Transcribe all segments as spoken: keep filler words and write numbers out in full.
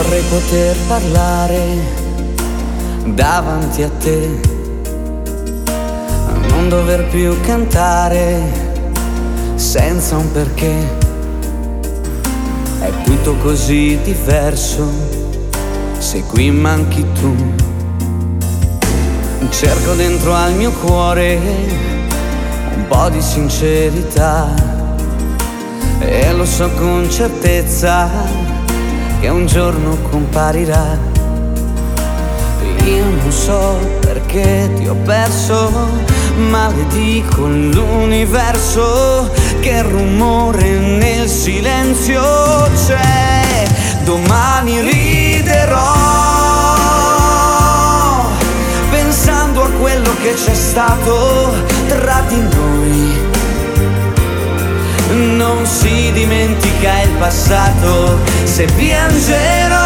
Vorrei poter parlare davanti a te, non dover più cantare senza un perché. È tutto così diverso se qui manchi tu. Cerco dentro al mio cuore un po' di sincerità e lo so con certezza che un giorno comparirà. Io non so perché ti ho perso, maledico l'universo, che rumore nel silenzio c'è. Domani riderò pensando a quello che c'è stato tra di noi. Non si dimentica il passato. Se piangerò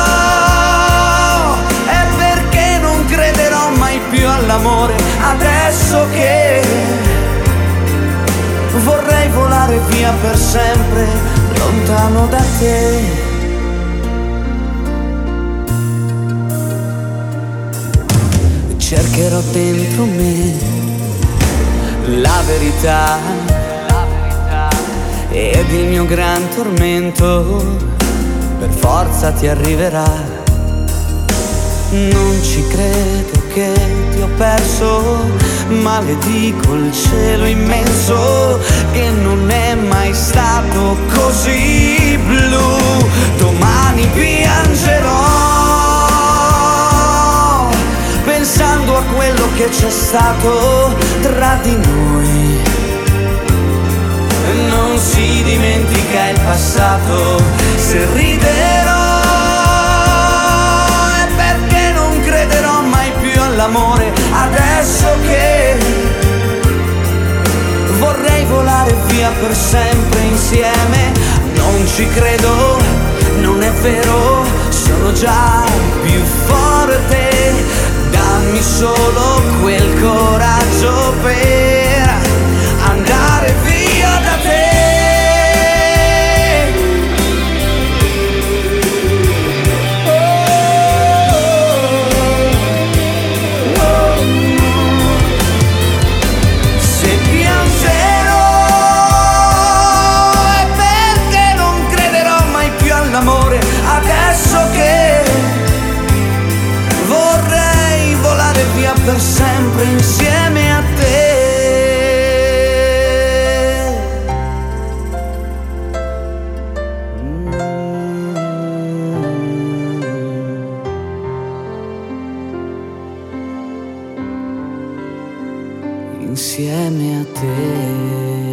è perché non crederò mai più all'amore. Adesso che vorrei volare via per sempre, lontano da te. Cercherò dentro me la verità ed il mio gran tormento per forza ti arriverà. Non ci credo che ti ho perso, maledico il cielo immenso che non è mai stato così blu. Domani piangerò pensando a quello che c'è stato tra di noi. Non si dimentica il passato. Se riderò è perché non crederò mai più all'amore. Adesso che vorrei volare via per sempre insieme. Non ci credo, non è vero, sono già più forte. Dammi solo quel coraggio per andare via da te. Oh, oh. Se piangerò è perché non crederò mai più all'amore. Adesso che vorrei volare via per sempre insieme a te. Insieme a te.